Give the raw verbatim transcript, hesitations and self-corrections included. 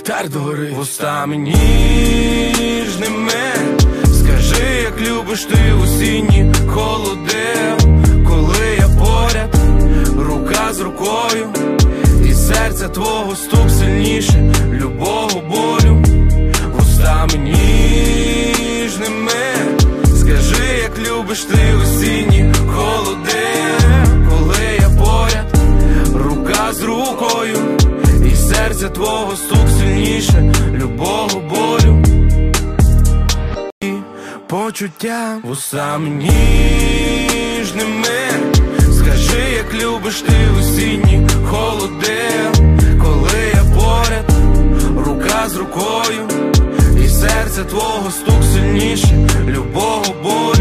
ліхтар догори. Вустами ніжними скажи, як любиш ти осінні холоди. Коли я поряд, рука з рукою, і серця твого стук сильніше любого болю. Вустами ніжними скажи, як любиш ти осінні холоди. Коли я поряд, рука з рукою, і серця твого стук сильніше любого болю. І почуття вустами ніжними скажи, як любиш ти осінні холоди. Коли я поряд, рука з рукою, і серця твого стук сильніше любого болю.